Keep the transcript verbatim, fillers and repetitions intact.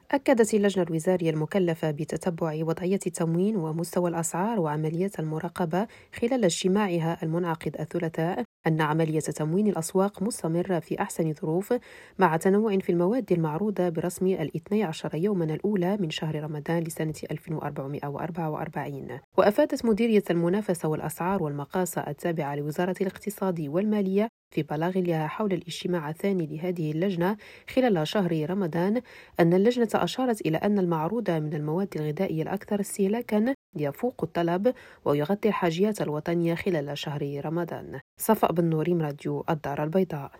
أكدت اللجنة الوزارية المكلفة بتتبع وضعية التموين ومستوى الأسعار وعمليات المراقبة خلال اجتماعها المنعقد الثلاثاء أن عملية تموين الأسواق مستمرة في أحسن ظروف، مع تنوع في المواد المعروضة برسم الاثني عشر يوما الأولى من شهر رمضان لسنة ألف وأربعمائة وأربعة وأربعين. وأفادت مديرية المنافسة والأسعار والمقاصة التابعة لوزارة الاقتصاد والمالية في بلاغ لها حول الاجتماع الثاني لهذه اللجنة خلال شهر رمضان أن اللجنة أشارت إلى أن المعروض من المواد الغذائية الأكثر استهلاكاً يفوق الطلب ويغطي الحاجيات الوطنية خلال شهر رمضان. صفاء بن نوريم، راديو الدار البيضاء.